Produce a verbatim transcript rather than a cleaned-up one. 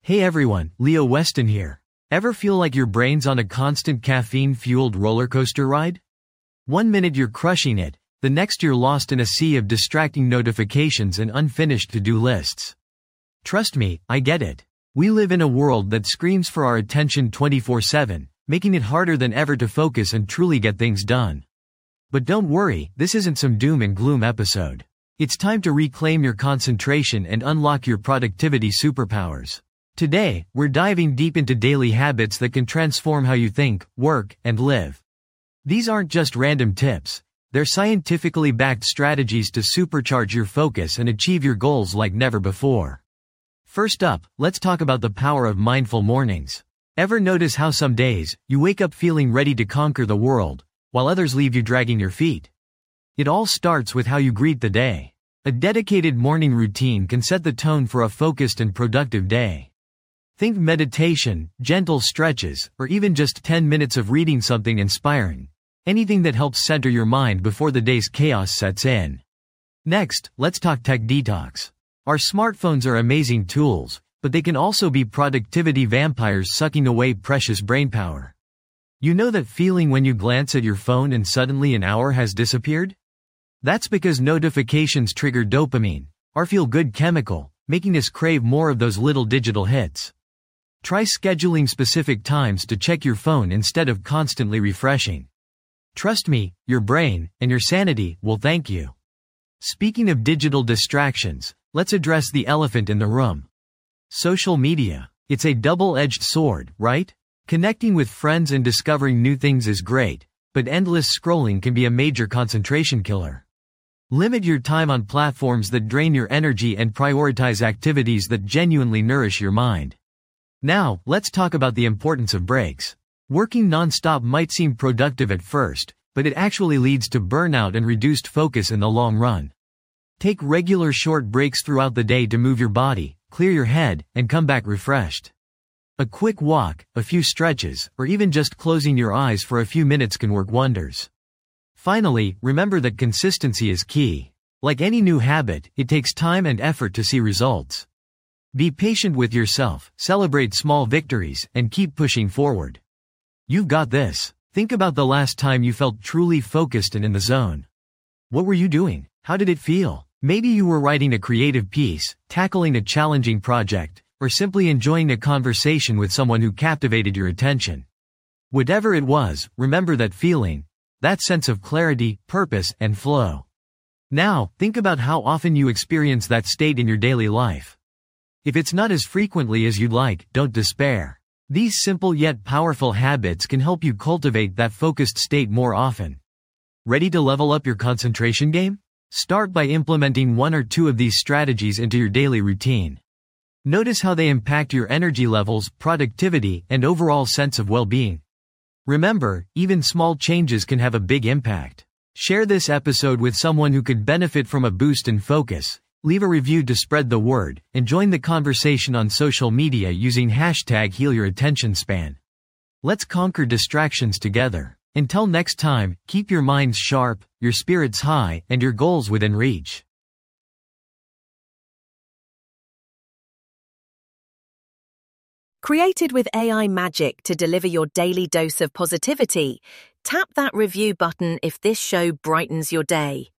Hey everyone, Leo Weston here. Ever feel like your brain's on a constant caffeine-fueled roller coaster ride? One minute you're crushing it, the next you're lost in a sea of distracting notifications and unfinished to-do lists. Trust me, I get it. We live in a world that screams for our attention twenty-four seven, making it harder than ever to focus and truly get things done. But don't worry, this isn't some doom and gloom episode. It's time to reclaim your concentration and unlock your productivity superpowers. Today, we're diving deep into daily habits that can transform how you think, work, and live. These aren't just random tips. They're scientifically backed strategies to supercharge your focus and achieve your goals like never before. First up, let's talk about the power of mindful mornings. Ever notice how some days, you wake up feeling ready to conquer the world, while others leave you dragging your feet? It all starts with how you greet the day. A dedicated morning routine can set the tone for a focused and productive day. Think meditation, gentle stretches, or even just ten minutes of reading something inspiring. Anything that helps center your mind before the day's chaos sets in. Next, let's talk tech detox. Our smartphones are amazing tools, but they can also be productivity vampires sucking away precious brainpower. You know that feeling when you glance at your phone and suddenly an hour has disappeared? That's because notifications trigger dopamine, our feel-good chemical, making us crave more of those little digital hits. Try scheduling specific times to check your phone instead of constantly refreshing. Trust me, your brain, and your sanity, will thank you. Speaking of digital distractions, let's address the elephant in the room. Social media. It's a double-edged sword, right? Connecting with friends and discovering new things is great, but endless scrolling can be a major concentration killer. Limit your time on platforms that drain your energy and prioritize activities that genuinely nourish your mind. Now, let's talk about the importance of breaks. Working non-stop might seem productive at first, but it actually leads to burnout and reduced focus in the long run. Take regular short breaks throughout the day to move your body, clear your head, and come back refreshed. A quick walk, a few stretches, or even just closing your eyes for a few minutes can work wonders. Finally, remember that consistency is key. Like any new habit, it takes time and effort to see results. Be patient with yourself, celebrate small victories, and keep pushing forward. You've got this. Think about the last time you felt truly focused and in the zone. What were you doing? How did it feel? Maybe you were writing a creative piece, tackling a challenging project, or simply enjoying a conversation with someone who captivated your attention. Whatever it was, remember that feeling, that sense of clarity, purpose, and flow. Now, think about how often you experience that state in your daily life. If it's not as frequently as you'd like, don't despair. These simple yet powerful habits can help you cultivate that focused state more often. Ready to level up your concentration game? Start by implementing one or two of these strategies into your daily routine. Notice how they impact your energy levels, productivity, and overall sense of well-being. Remember, even small changes can have a big impact. Share this episode with someone who could benefit from a boost in focus. Leave a review to spread the word, and join the conversation on social media using hashtag HealYourAttentionSpan. Let's conquer distractions together. Until next time, keep your minds sharp, your spirits high, and your goals within reach. Created with A I magic to deliver your daily dose of positivity, tap that review button if this show brightens your day.